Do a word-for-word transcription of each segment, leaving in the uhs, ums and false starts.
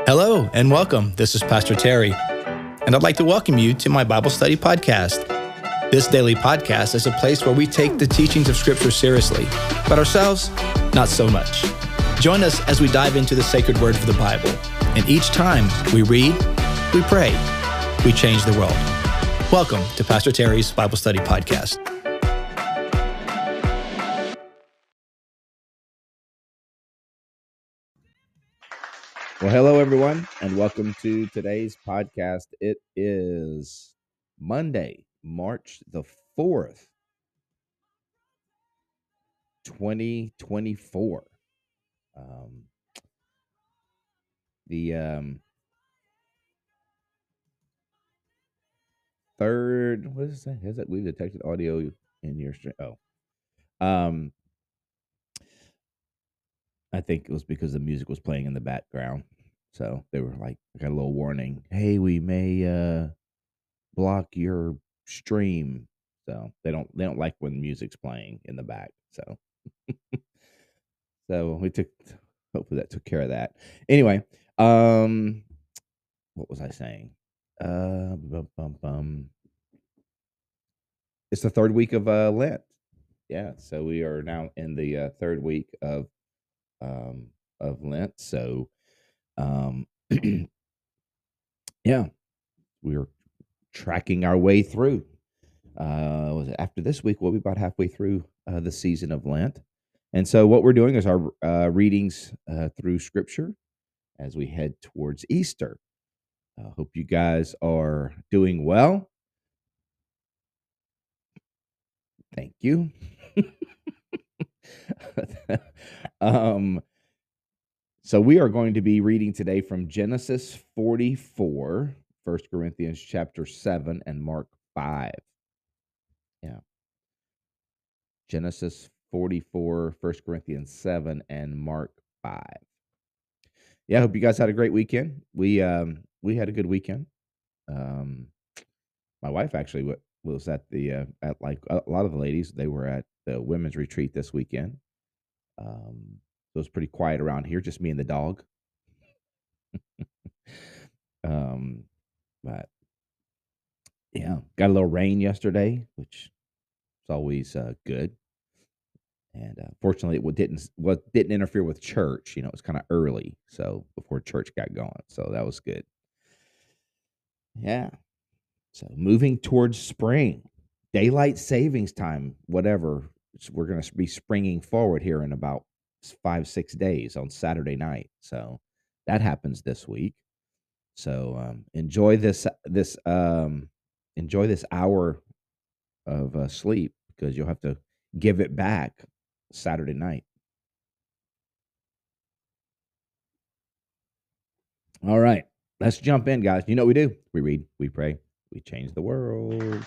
Hello and welcome. This is Pastor Terry, and I'd like to welcome you to my Bible study podcast. This daily podcast is a place where we take the teachings of Scripture seriously, but ourselves, not so much. Join us as we dive into the sacred word of the Bible, and each time we read, we pray, we change the world. Welcome to Pastor Terry's Bible Study Podcast. Well, hello, everyone, and welcome to today's podcast. It is Monday, March the fourth, twenty twenty-four. Um, the um, third, what does it say? Has that we detected audio in your stream? Oh, um, I think it was because the music was playing in the background. So they were like, I got a little warning. Hey, we may uh, block your stream. So they don't they don't like when music's playing in the back. So so we took hopefully that took care of that. Anyway, um what was I saying? Uh bum, bum, bum. It's the third week of uh Lent. Yeah, so we are now in the uh, third week of um of Lent. So um yeah, we're tracking our way through. Uh was it after this week we'll be about halfway through uh, the season of Lent. And so what we're doing is our uh, readings uh, through Scripture as we head towards Easter. I hope you guys are doing well. Thank you. um, so we are going to be reading today from Genesis forty-four, First Corinthians chapter seven, and Mark five. Yeah. Genesis forty-four, First Corinthians seven, and Mark five. Yeah, I hope you guys had a great weekend. We um we had a good weekend. Um my wife actually w- was at the uh, at like a lot of the ladies, they were at the women's retreat this weekend. Um so it was pretty quiet around here, just me and the dog. um but yeah, got a little rain yesterday, which is always uh, good. And uh, fortunately, it wa- didn't what didn't interfere with church. You know, it was kind of early, so before church got going, so that was good. Yeah. So moving towards spring, daylight savings time, whatever. s- We're going to be springing forward here in about s- five, six days on Saturday night. So that happens this week. So um, enjoy this this um, enjoy this hour of uh, sleep because you'll have to give it back Saturday night. All right, let's jump in, guys. You know what we do? We read, we pray, we change the world.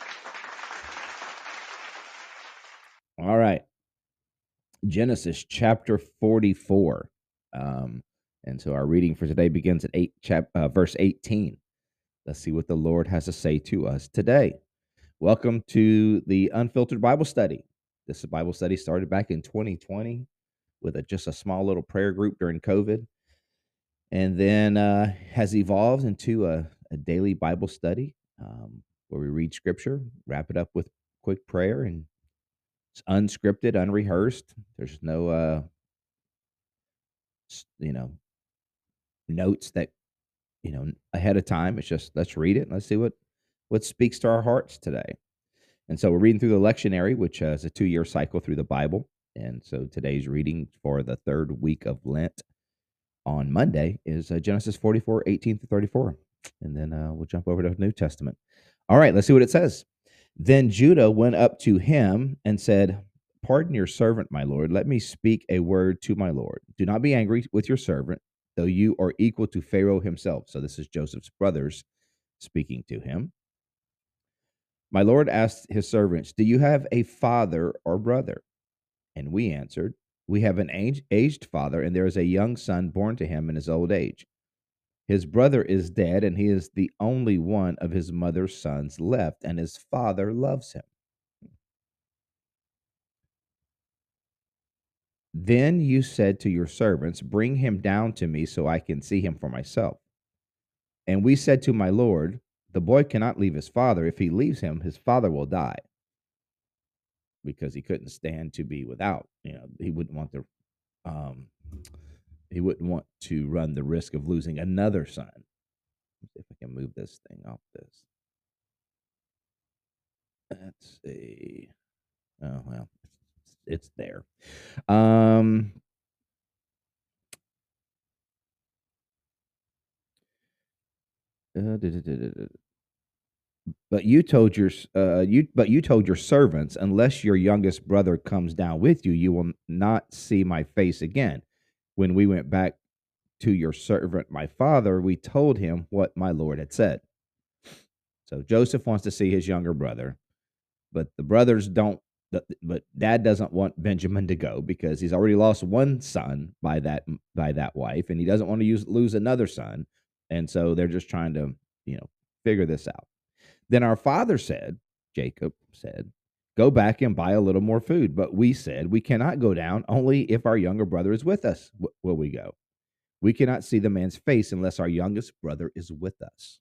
All right. Genesis chapter forty-four. Um, and so our reading for today begins at eight, chap, uh, verse eighteen. Let's see what the Lord has to say to us today. Welcome to the Unfiltered Bible Study. This Bible study started back in twenty twenty with a, just a small little prayer group during COVID, and then uh, has evolved into a, a daily Bible study um, where we read Scripture, wrap it up with quick prayer, and it's unscripted, unrehearsed. There's no uh, s- you know notes that you know ahead of time. It's just let's read it and let's see what what speaks to our hearts today. And so we're reading through the lectionary, which uh, is a two-year cycle through the Bible. And so today's reading for the third week of Lent on Monday is uh, Genesis forty-four, eighteen through thirty-four. And then uh, we'll jump over to the New Testament. All right, let's see what it says. Then Judah went up to him and said, "Pardon your servant, my lord. Let me speak a word to my lord. Do not be angry with your servant, though you are equal to Pharaoh himself." So this is Joseph's brothers speaking to him. "My lord asked his servants, 'Do you have a father or brother?' And we answered, 'We have an age- aged father, and there is a young son born to him in his old age. His brother is dead, and he is the only one of his mother's sons left, and his father loves him.' Then you said to your servants, bring him down to me so I can see him for myself. And we said to my lord, the boy cannot leave his father. If he leaves him, his father will die, because he couldn't stand to be without. You know, he wouldn't want to. Um, he wouldn't want to run the risk of losing another son. Let's see if I can move this thing off this. Let's see. Oh well, it's there. Um, uh, But you told your uh, you but you told your servants, unless your youngest brother comes down with you, you will not see my face again. When we went back to your servant, my father, we told him what my lord had said. So Joseph wants to see his younger brother, but the brothers don't. But dad doesn't want Benjamin to go because he's already lost one son by that by that wife, and he doesn't want to use, lose another son. And so they're just trying to, you know, figure this out. Then our father said, Jacob said, go back and buy a little more food. But we said, we cannot go down. Only if our younger brother is with us w- will we go. We cannot see the man's face unless our youngest brother is with us.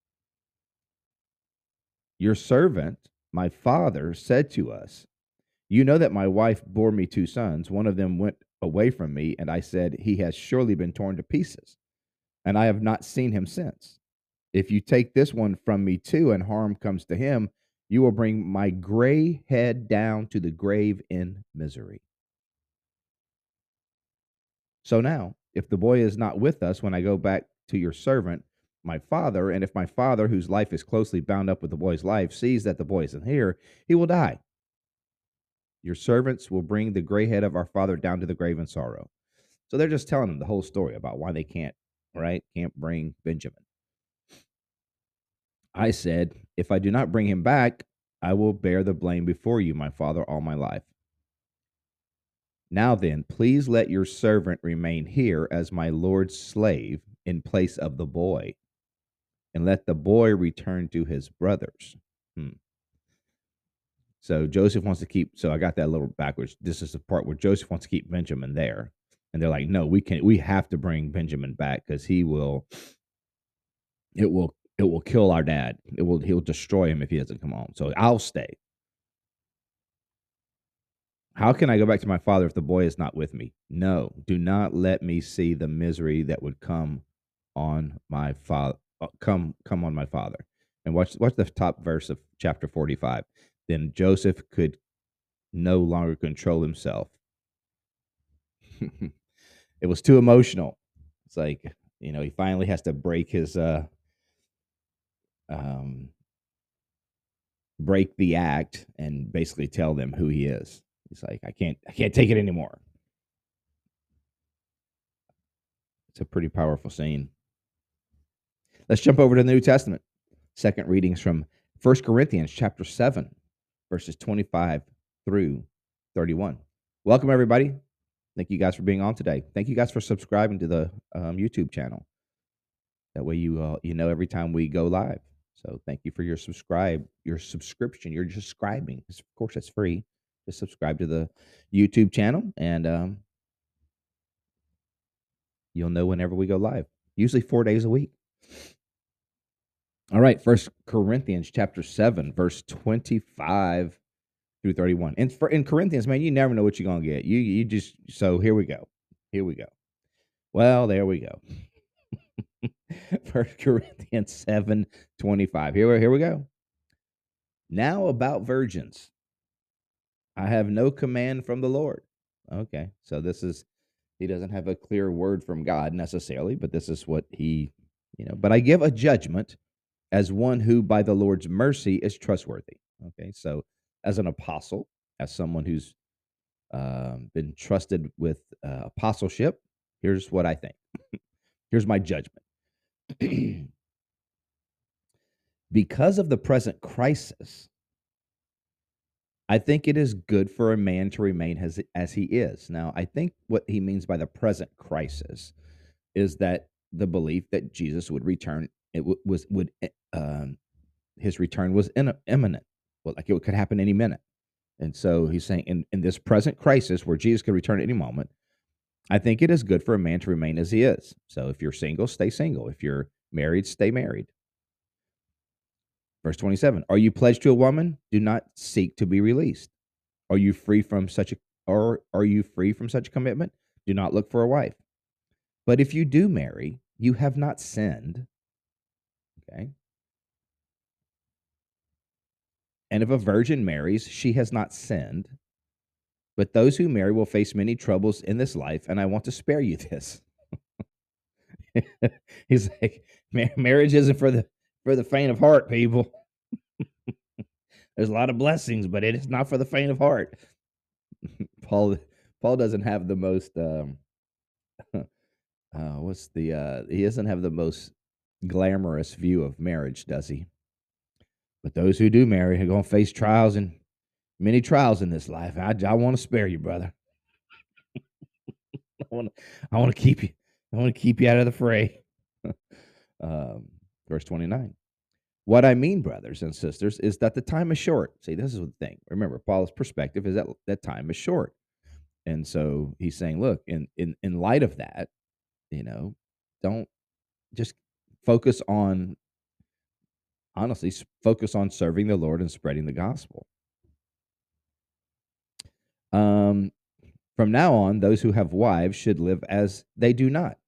Your servant, my father, said to us, you know that my wife bore me two sons. One of them went away from me, and I said, he has surely been torn to pieces, and I have not seen him since. If you take this one from me too, and harm comes to him, you will bring my gray head down to the grave in misery. So now, if the boy is not with us when I go back to your servant, my father, and if my father, whose life is closely bound up with the boy's life, sees that the boy isn't here, he will die. Your servants will bring the gray head of our father down to the grave in sorrow. So they're just telling him the whole story about why they can't, right? Can't bring Benjamin. I said, if I do not bring him back, I will bear the blame before you, my father, all my life. Now then, please let your servant remain here as my lord's slave in place of the boy, and let the boy return to his brothers. Hmm. So Joseph wants to keep, so I got that a little backwards. This is the part where Joseph wants to keep Benjamin there. And they're like, no, we can, we have to bring Benjamin back because he will, it will, it will kill our dad. It will, he'll destroy him if he doesn't come home. So I'll stay. How can I go back to my father if the boy is not with me? No, do not let me see the misery that would come on my father. Come, come on my father. And watch, watch the top verse of chapter forty-five. Then Joseph could no longer control himself. It was too emotional. It's like, you know, he finally has to break his, uh, um, break the act and basically tell them who he is. He's like, I can't, I can't take it anymore. It's a pretty powerful scene. Let's jump over to the New Testament. Second readings from First Corinthians chapter seven, verses twenty-five through thirty-one. Welcome, everybody. Thank you guys for being on today. Thank you guys for subscribing to the um, YouTube channel. That way you uh, you know every time we go live. So thank you for your subscribe, your subscription. You're just subscribing. Of course, it's free. Just subscribe to the YouTube channel, and um, you'll know whenever we go live. Usually four days a week. All right, First Corinthians chapter seven, verse twenty-five through thirty-one. And for in Corinthians, man, you never know what you're gonna get. You you just so here we go. Here we go. Well, there we go. First Corinthians seven, twenty-five. Here, here we go. Now about virgins. I have no command from the Lord. Okay, so this is, he doesn't have a clear word from God necessarily, but this is what he, you know, but I give a judgment as one who by the Lord's mercy is trustworthy. Okay, so as an apostle, as someone who's um, been trusted with uh, apostleship, here's what I think. Here's my judgment. Because of the present crisis, I think it is good for a man to remain as, as he is. Now, I think what he means by the present crisis is that the belief that Jesus would return, it w- was would um, his return was in, imminent, well, like it could happen any minute. And so he's saying in, in this present crisis where Jesus could return at any moment, I think it is good for a man to remain as he is. So if you're single, stay single. If you're married, stay married. Verse twenty-seven, are you pledged to a woman? Do not seek to be released. Are you free from such a or are you free from such a commitment? Do not look for a wife. But if you do marry, you have not sinned. Okay. And if a virgin marries, she has not sinned. But those who marry will face many troubles in this life, and I want to spare you this. He's like, marriage isn't for the for the faint of heart, people. There's a lot of blessings, but it is not for the faint of heart. Paul Paul doesn't have the most um, uh, what's the uh, he doesn't have the most glamorous view of marriage, does he? But those who do marry are going to face trials and many trials in this life. I, I want to spare you, brother. I want to I want to keep you I want to keep you out of the fray. um, verse twenty-nine. What I mean, brothers and sisters, is that the time is short. See, this is the thing. Remember, Paul's perspective is that that time is short. And so he's saying, look, in in in light of that, you know, don't just focus on honestly focus on serving the Lord and spreading the gospel. Um from now on, those who have wives should live as they do not.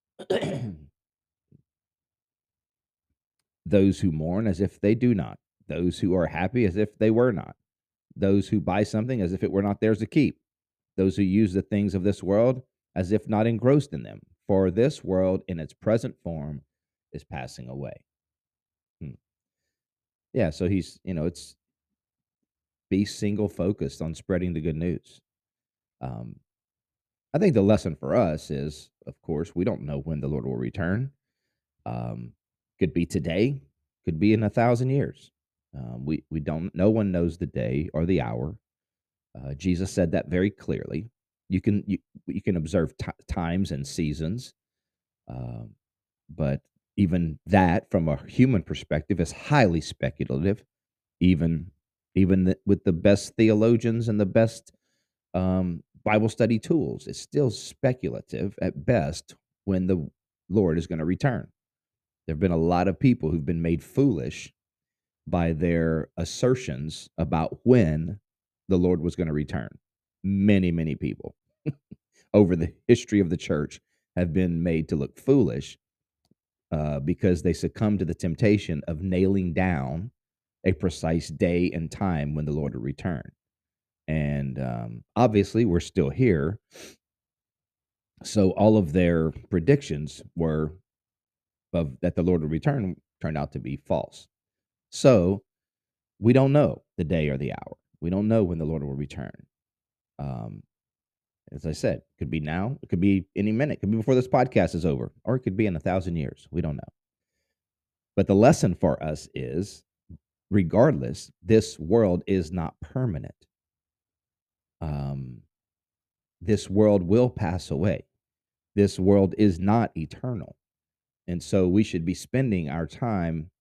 Those who mourn as if they do not. Those who are happy as if they were not. Those who buy something as if it were not theirs to keep. Those who use the things of this world as if not engrossed in them. For this world in its present form is passing away. Hmm. Yeah, so he's, you know, it's be single focused on spreading the good news. Um, I think the lesson for us is, of course, we don't know when the Lord will return. Um, could be today, could be in a thousand years. Um, we we don't. No one knows the day or the hour. Uh, Jesus said that very clearly. You can you, you can observe t- times and seasons, um, but even that, from a human perspective, is highly speculative. Even even the, with the best theologians and the best um, Bible study tools, it's still speculative at best when the Lord is going to return. There have been a lot of people who've been made foolish by their assertions about when the Lord was going to return. Many, many people over the history of the church have been made to look foolish uh, because they succumbed to the temptation of nailing down a precise day and time when the Lord will return. And um, obviously, we're still here. So all of their predictions were of that the Lord would return turned out to be false. So we don't know the day or the hour. We don't know when the Lord will return. Um, as I said, it could be now, it could be any minute, it could be before this podcast is over, or it could be in a thousand years. We don't know. But the lesson for us is, regardless, this world is not permanent. Um, this world will pass away. This world is not eternal. And so we should be spending our time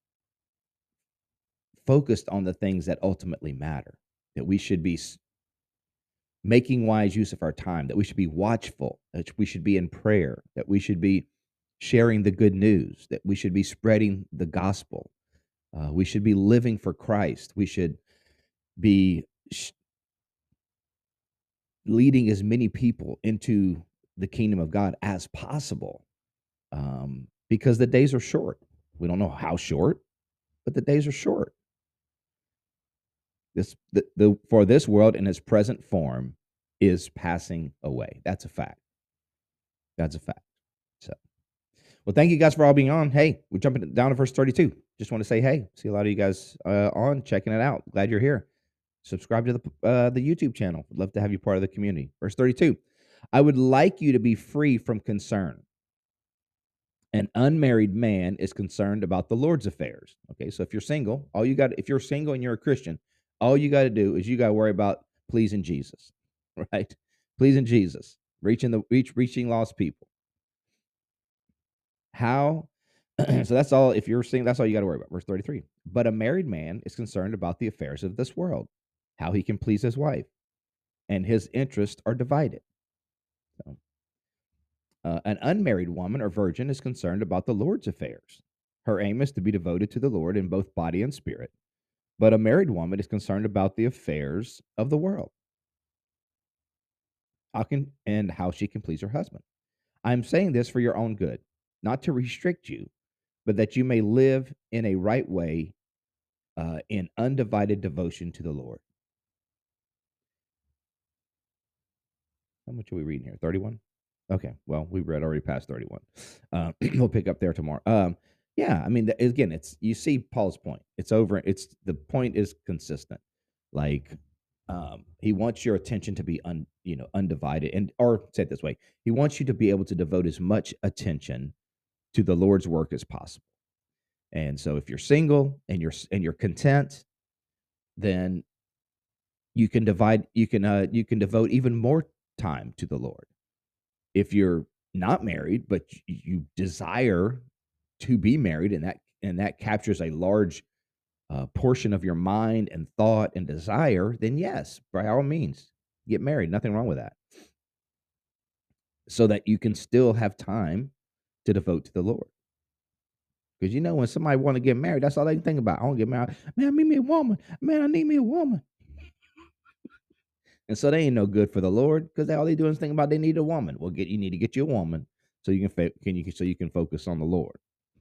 focused on the things that ultimately matter, that we should be making wise use of our time, that we should be watchful, that we should be in prayer, that we should be sharing the good news, that we should be spreading the gospel. Uh, we should be living for Christ. We should be sh- leading as many people into the kingdom of God as possible, um, because the days are short. We don't know how short, but the days are short. This the, the for this world in its present form is passing away. That's a fact. That's a fact. So, well, thank you guys for all being on. Hey, we're jumping down to verse thirty-two. Just want to say, hey, see a lot of you guys uh, on checking it out. Glad you're here. Subscribe to the uh, the YouTube channel. Would love to have you part of the community. Verse thirty-two. I would like you to be free from concern. An unmarried man is concerned about the Lord's affairs. Okay, so if you're single, all you got if you're single and you're a Christian, all you got to do is you got to worry about pleasing Jesus, right? Pleasing Jesus, reaching the reach reaching lost people. How? So that's all. If you're single, that's all you got to worry about. Verse thirty-three. But a married man is concerned about the affairs of this world, how he can please his wife, and his interests are divided. So, uh, an unmarried woman or virgin is concerned about the Lord's affairs. Her aim is to be devoted to the Lord in both body and spirit. But a married woman is concerned about the affairs of the world. How can and how she can please her husband. I'm saying this for your own good, not to restrict you, but that you may live in a right way, uh, in undivided devotion to the Lord. How much are we reading here? thirty-one? Okay, well, we read already past thirty-one. Uh, we'll pick up there tomorrow. Um, yeah, I mean, the, again, it's you see Paul's point. It's over. It's the point is consistent. Like, um, he wants your attention to be un, you know, undivided, and or say it this way, he wants you to be able to devote as much attention to the Lord's work as possible. And so, if you're single and you're and you're content, then you can divide. You can uh, you can devote even more time to the Lord. If you're not married, but you desire to be married, and that and that captures a large uh, portion of your mind and thought and desire, then yes, by all means, get married. Nothing wrong with that. So that you can still have time to devote to the Lord. Because you know, when somebody want to get married, that's all they can think about. I want to get married. Man, I need me a woman. Man, I need me a woman. And so they ain't no good for the Lord because all they doing is thinking about they need a woman. Well, get you need to get you a woman so you can fa- can you so you can focus on the Lord.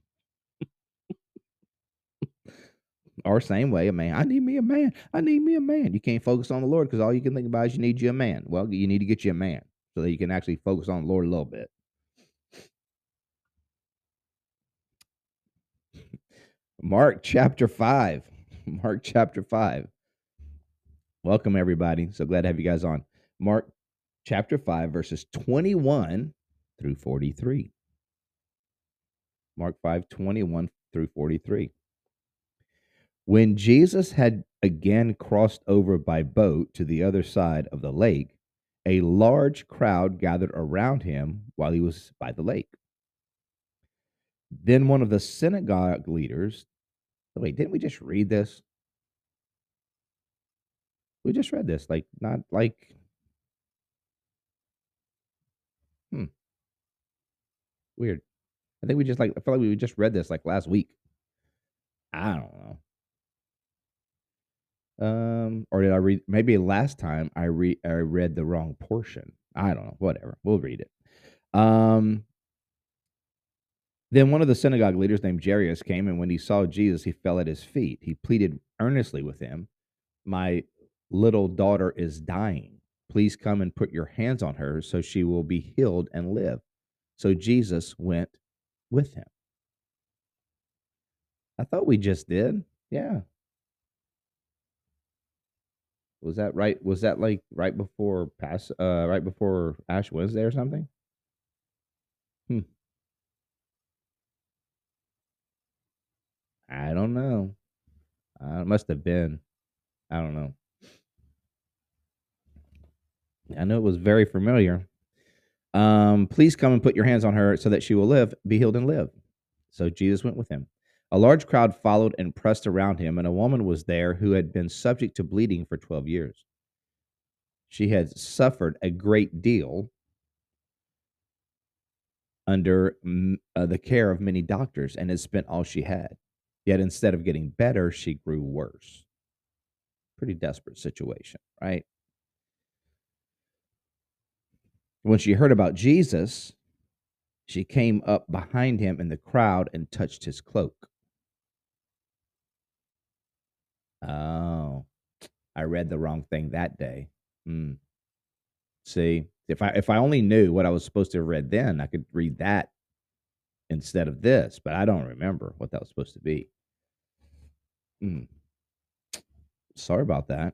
Or same way, a man. I need me a man. I need me a man. You can't focus on the Lord because all you can think about is you need you a man. Well, you need to get you a man so that you can actually focus on the Lord a little bit. Mark chapter five. Mark chapter five. Welcome, everybody. So glad to have you guys on. Mark chapter five, verses twenty-one through forty-three. Mark five, twenty-one through forty-three. When Jesus had again crossed over by boat to the other side of the lake, a large crowd gathered around him while he was by the lake. Then one of the synagogue leaders, wait, didn't we just read this? We just read this, like, not like, hmm, weird. I think we just like, I feel like we just read this like last week. I don't know. Um, or did I read? Maybe last time I read I read the wrong portion. I don't know. Whatever. We'll read it. Um. Then one of the synagogue leaders named Jairus came, and when he saw Jesus, he fell at his feet. He pleaded earnestly with him, "My little daughter is dying. Please come and put your hands on her, so she will be healed and live." So Jesus went with him. I thought we just did. Yeah. Was that right? Was that like right before pass uh right before Ash Wednesday or something? Hmm. I don't know. Uh, it must have been. I don't know. I know it was very familiar. Um, please come and put your hands on her so that she will live, be healed and live. So Jesus went with him. A large crowd followed and pressed around him, and a woman was there who had been subject to bleeding for twelve years. She had suffered a great deal under mm, uh, the care of many doctors and had spent all she had. Yet instead of getting better, she grew worse. Pretty desperate situation, right? When she heard about Jesus, she came up behind him in the crowd and touched his cloak. Oh, I read the wrong thing that day. Hmm. See, if I if I only knew what I was supposed to have read then, I could read that instead of this, but I don't remember what that was supposed to be. Hmm. Sorry about that.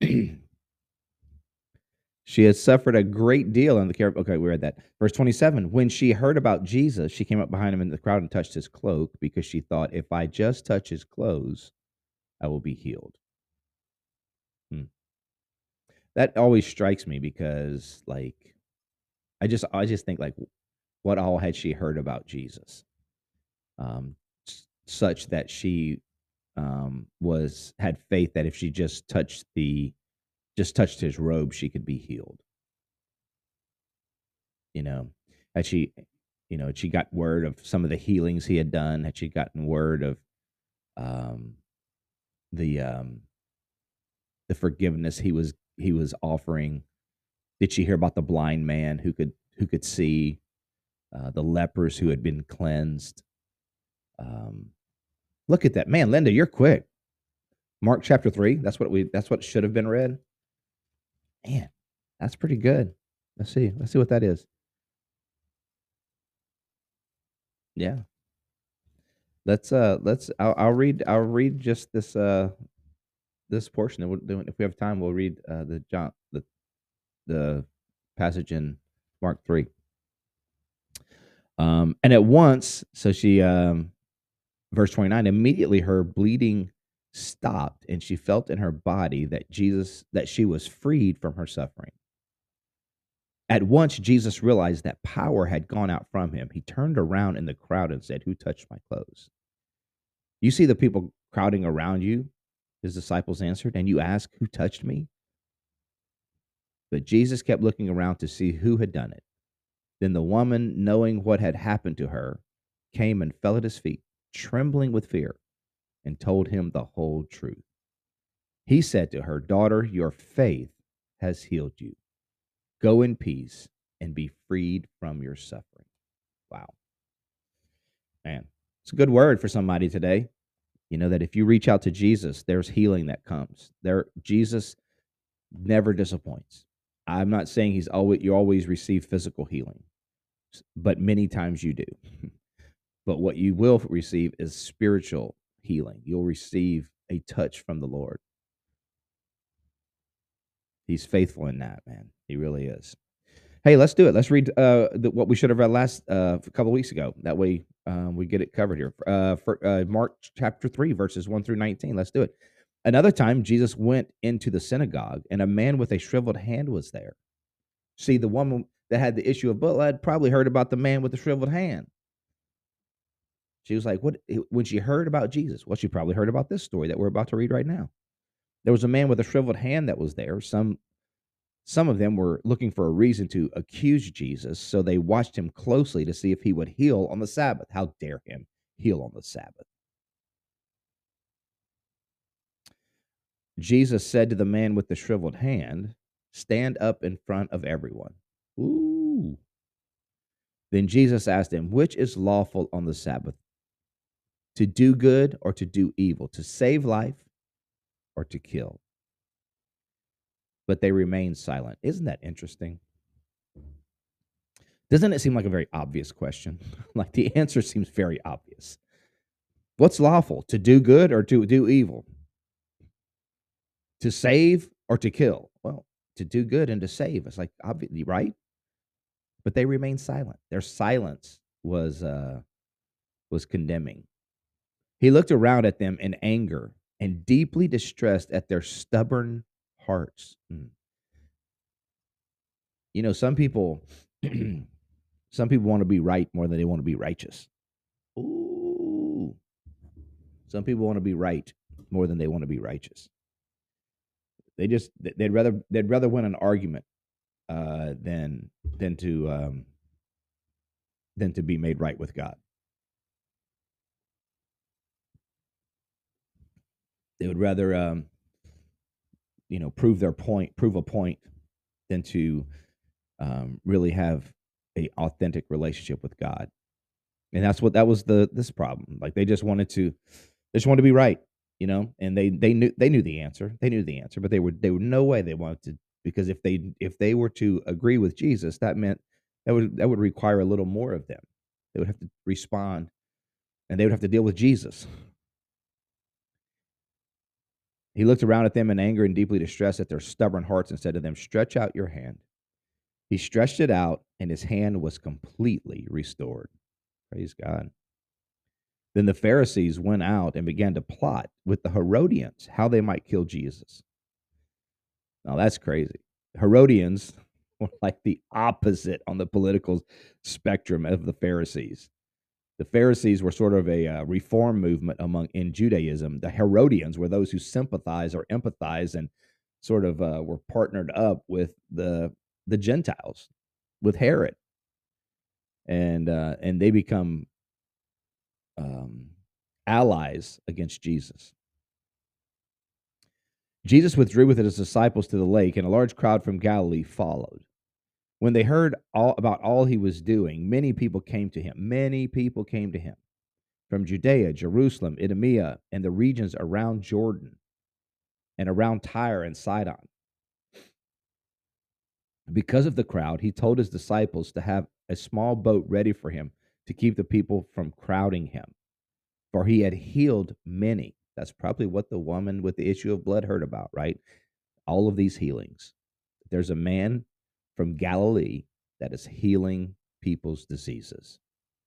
She had suffered a great deal in the care of, okay, we read that. Verse twenty-seven, when she heard about Jesus, she came up behind him in the crowd and touched his cloak because she thought, if I just touch his clothes, I will be healed. Hmm. That always strikes me because, like, I just, I just think, like, what all had she heard about Jesus, um, s- such that she um, was had faith that if she just touched the just touched his robe, she could be healed. You know, had she, you know, had she got word of some of the healings he had done? Had she gotten word of um, the um, the forgiveness he was he was offering? Did she hear about the blind man who could who could see, uh, the lepers who had been cleansed? Um, look at that, man, Linda, you're quick. Mark chapter three. That's what we. That's what should have been read. Man, that's pretty good. Let's see. Let's see what that is. Yeah. Let's uh let's I'll, I'll read I'll read just this uh this portion. And we'll, if we have time, we'll read uh the John the the passage in Mark three. Um and at once, so she um verse twenty-nine, immediately her bleeding stopped, and she felt in her body that Jesus that she was freed from her suffering. At once Jesus realized that power had gone out from him. He turned around in the crowd and said, "Who touched my clothes?" You see the people crowding around you, his disciples answered, and you ask, "Who touched me?" But Jesus kept looking around to see who had done it. Then the woman, knowing what had happened to her, came and fell at his feet, trembling with fear, and told him the whole truth. He said to her, "Daughter, your faith has healed you. Go in peace and be freed from your suffering." Wow. Man, it's a good word for somebody today. You know that if you reach out to Jesus, there's healing that comes. There, Jesus never disappoints. I'm not saying he's always you always receive physical healing, but many times you do. But what you will receive is spiritual healing. You'll receive a touch from the Lord. He's faithful in that, man. He really is. Hey, let's do it. Let's read uh, the, what we should have read last uh, a couple weeks ago. That way um, we get it covered here. Uh, for uh, Mark chapter three, verses one through nineteen. Let's do it. Another time, Jesus went into the synagogue, and a man with a shriveled hand was there. See, the woman that had the issue of blood probably heard about the man with the shriveled hand. She was like, "What?" When she heard about Jesus, well, she probably heard about this story that we're about to read right now. There was a man with a shriveled hand that was there. Some Some of them were looking for a reason to accuse Jesus, so they watched him closely to see if he would heal on the Sabbath. How dare him heal on the Sabbath? Jesus said to the man with the shriveled hand, "Stand up in front of everyone." Ooh. Then Jesus asked him, "Which is lawful on the Sabbath? To do good or to do evil? To save life or to kill?" But they remained silent. Isn't that interesting? Doesn't it seem like a very obvious question? Like the answer seems very obvious. What's lawful? To do good or to do evil? To save or to kill? Well, to do good and to save. It's like obviously right. But they remained silent. Their silence was uh, was condemning. He looked around at them in anger and deeply distressed at their stubborn hearts. Mm. You know, some people, some people want to be right more than they want to be righteous. Ooh. Some people want to be right more than they want to be righteous. They just they'd rather they'd rather win an argument uh, than than to um, than to be made right with God. They would rather um, you know prove their point, prove a point, than to um, really have a authentic relationship with God. And that's what that was the this problem. Like they just wanted to, they just wanted to be right, you know. And they they knew they knew the answer. They knew the answer, but they were they were no way they wanted to, because if they if they were to agree with Jesus, that meant that would that would require a little more of them. They would have to respond, and they would have to deal with Jesus. He looked around at them in anger and deeply distressed at their stubborn hearts and said to them, "Stretch out your hand." He stretched it out, and his hand was completely restored. Praise God. Then the Pharisees went out and began to plot with the Herodians how they might kill Jesus. Now that's crazy. Herodians were like the opposite on the political spectrum of the Pharisees. The Pharisees were sort of a uh, reform movement among in Judaism. The Herodians were those who sympathize or empathize and sort of uh, were partnered up with the the Gentiles, with Herod, and uh, and they become um, allies against Jesus. Jesus withdrew with his disciples to the lake, and a large crowd from Galilee followed. When they heard all about all he was doing, many people came to him. Many people came to him from Judea, Jerusalem, Idumea, and the regions around Jordan and around Tyre and Sidon. Because of the crowd, he told his disciples to have a small boat ready for him to keep the people from crowding him, for he had healed many. That's probably what the woman with the issue of blood heard about, right? All of these healings. There's a man from Galilee that is healing people's diseases.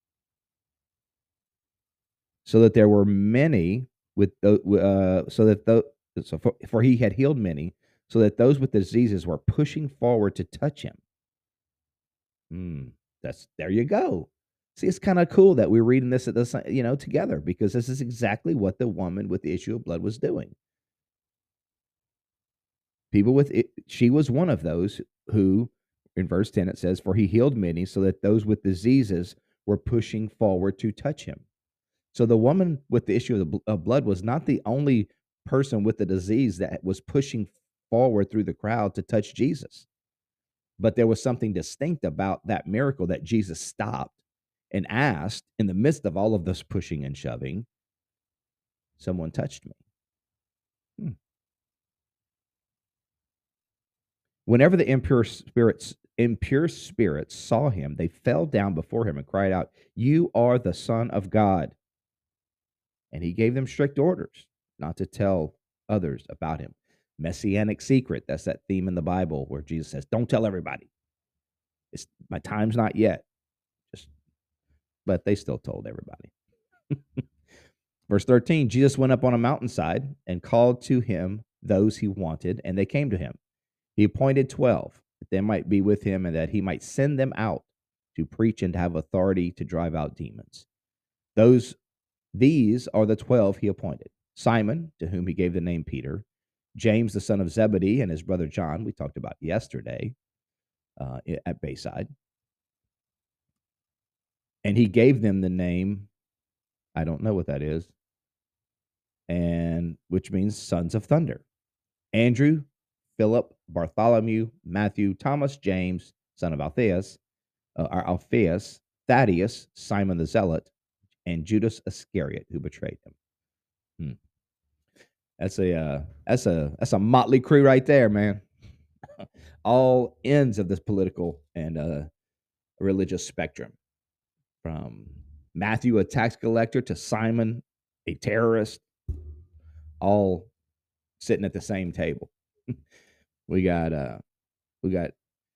So that there were many with the, uh, so that the, so for, for he had healed many, so that those with diseases were pushing forward to touch him. Hmm, that's there you go. See, it's kind of cool that we're reading this at this, you know, together, because this is exactly what the woman with the issue of blood was doing. People with it, she was one of those who, in verse ten, it says, "For he healed many, so that those with diseases were pushing forward to touch him." So the woman with the issue of, the, of blood was not the only person with the disease that was pushing forward through the crowd to touch Jesus. But there was something distinct about that miracle that Jesus stopped and asked, in the midst of all of this pushing and shoving, "Someone touched me." Hmm. Whenever the impure spirits impure spirits saw him, they fell down before him and cried out, "You are the Son of God." And he gave them strict orders not to tell others about him. Messianic secret. That's that theme in the Bible where Jesus says, "Don't tell everybody. It's my time's not yet." Just, but they still told everybody. Verse thirteen, Jesus went up on a mountainside and called to him those he wanted, and they came to him. He appointed twelve, that they might be with him and that he might send them out to preach and to have authority to drive out demons. Those, these are the twelve he appointed: Simon, to whom he gave the name Peter, James, the son of Zebedee, and his brother John, we talked about yesterday uh, at Bayside. And he gave them the name, I don't know what that is, and which means sons of thunder: Andrew, Philip, Bartholomew, Matthew, Thomas, James, son of Alphaeus, uh, or Alphaeus, Thaddeus, Simon the Zealot, and Judas Iscariot, who betrayed him. Hmm. That's a uh, that's a that's a motley crew right there, man. All ends of this political and uh, religious spectrum, from Matthew, a tax collector, to Simon, a terrorist, all sitting at the same table. we got uh, we got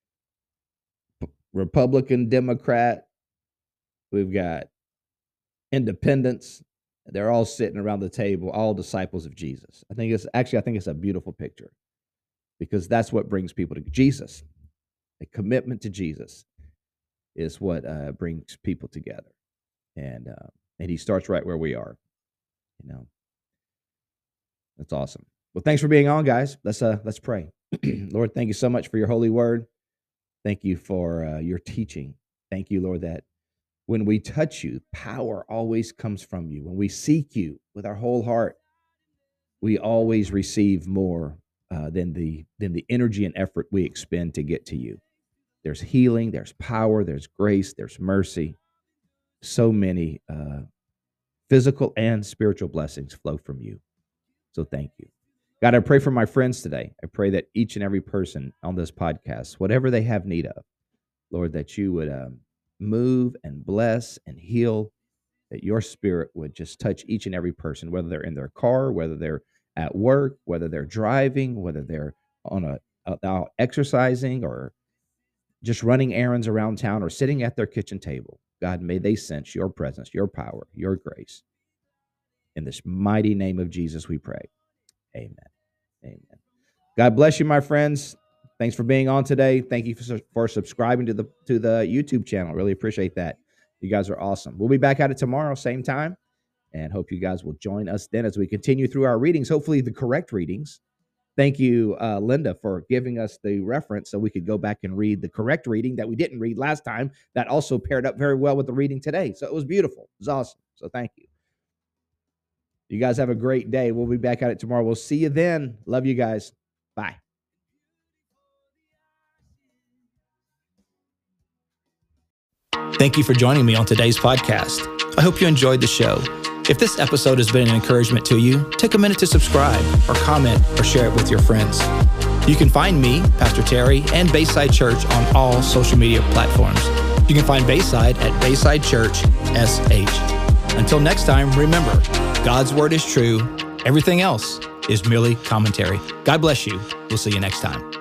Republican, Democrat, we've got independents. They're all sitting around the table, all disciples of Jesus. I think it's actually, I think it's a beautiful picture, because that's what brings people to Jesus. A commitment to Jesus is what uh, brings people together, and uh, and he starts right where we are. You know, that's awesome. Well, thanks for being on, guys. Let's uh, let's pray. Lord, thank you so much for your holy word. Thank you for uh, your teaching. Thank you, Lord, that when we touch you, power always comes from you. When we seek you with our whole heart, we always receive more uh, than the than the energy and effort we expend to get to you. There's healing, there's power, there's grace, there's mercy. So many uh, physical and spiritual blessings flow from you. So thank you. God, I pray for my friends today. I pray that each and every person on this podcast, whatever they have need of, Lord, that you would um, move and bless and heal, that your spirit would just touch each and every person, whether they're in their car, whether they're at work, whether they're driving, whether they're on a out exercising, or just running errands around town, or sitting at their kitchen table. God, may they sense your presence, your power, your grace. In this mighty name of Jesus, we pray. Amen. Amen. God bless you, my friends. Thanks for being on today. Thank you for, for subscribing to the to the YouTube channel. Really appreciate that. You guys are awesome. We'll be back at it tomorrow, same time, and hope you guys will join us then as we continue through our readings, hopefully the correct readings, Thank you, uh, Linda, for giving us the reference so we could go back and read the correct reading that we didn't read last time. That also paired up very well with the reading today. So it was beautiful. It was awesome. So thank you. You guys have a great day. We'll be back at it tomorrow. We'll see you then. Love you guys. Bye. Thank you for joining me on today's podcast. I hope you enjoyed the show. If this episode has been an encouragement to you, take a minute to subscribe or comment or share it with your friends. You can find me, Pastor Terry, and Bayside Church on all social media platforms. You can find Bayside at Bayside Church S H. Until next time, remember, God's word is true. Everything else is merely commentary. God bless you. We'll see you next time.